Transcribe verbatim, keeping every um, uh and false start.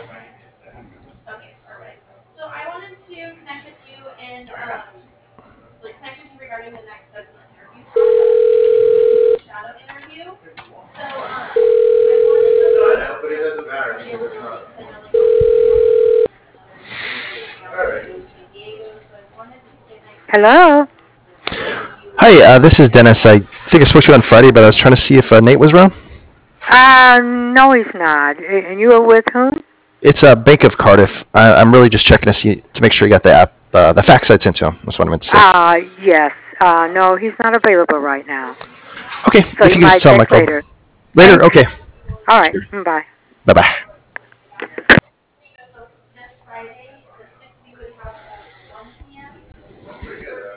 Okay, perfect. So I wanted to connect with you and um, like connect with you regarding the next steps in the interview process, shadow interview. So um, I wanted to No, I know know, but it your doesn't matter because it's availability not. because I know like obviously you have to um, All right. go to San Diego. So I wanted to connect Hello? with you. Hi, uh, this is Dennis. I think I spoke to you on Friday, but I was trying to see if uh, Nate was around. Uh, no, he's not. And you are with whom? It's uh, Bank of Cardiff. I, I'm really just checking to see to make sure you got the app, uh, the fax I sent to him. That's what I meant to say. Uh, yes. Uh, no, he's not available right now. Okay, So if you you could just might tell him I check called later. later. Thanks. Okay. All right. Sure. Bye. Bye bye.